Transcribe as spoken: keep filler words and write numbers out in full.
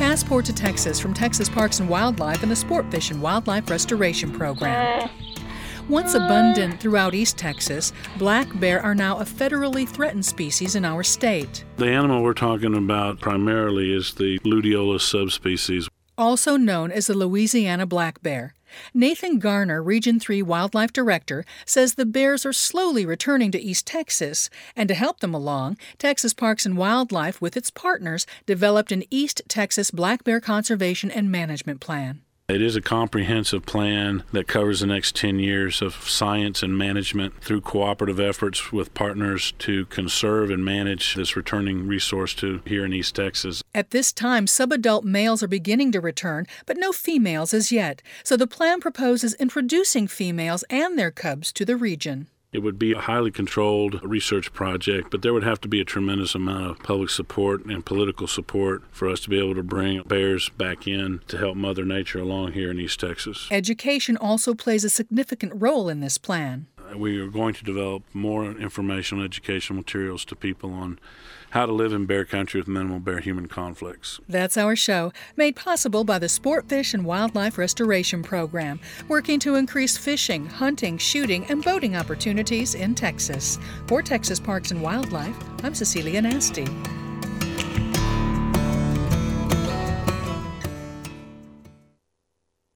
Passport to Texas from Texas Parks and Wildlife and the Sport Fish and Wildlife Restoration Program. Once abundant throughout East Texas, black bear are now a federally threatened species in our state. The animal we're talking about primarily is the Luteolus subspecies, also known as the Louisiana black bear. Nathan Garner, Region three Wildlife Director, says the bears are slowly returning to East Texas, and to help them along, Texas Parks and Wildlife, with its partners, developed an East Texas Black Bear Conservation and Management Plan. It is a comprehensive plan that covers the next ten years of science and management through cooperative efforts with partners to conserve and manage this returning resource to here in East Texas. At this time, subadult males are beginning to return, but no females as yet. So the plan proposes introducing females and their cubs to the region. It would be a highly controlled research project, but there would have to be a tremendous amount of public support and political support for us to be able to bring bears back in to help Mother Nature along here in East Texas. Education also plays a significant role in this plan. We are going to develop more informational educational materials to people on how to live in bear country with minimal bear-human conflicts. That's our show, made possible by the Sport Fish and Wildlife Restoration Program, working to increase fishing, hunting, shooting, and boating opportunities in Texas. For Texas Parks and Wildlife, I'm Cecilia Nasty.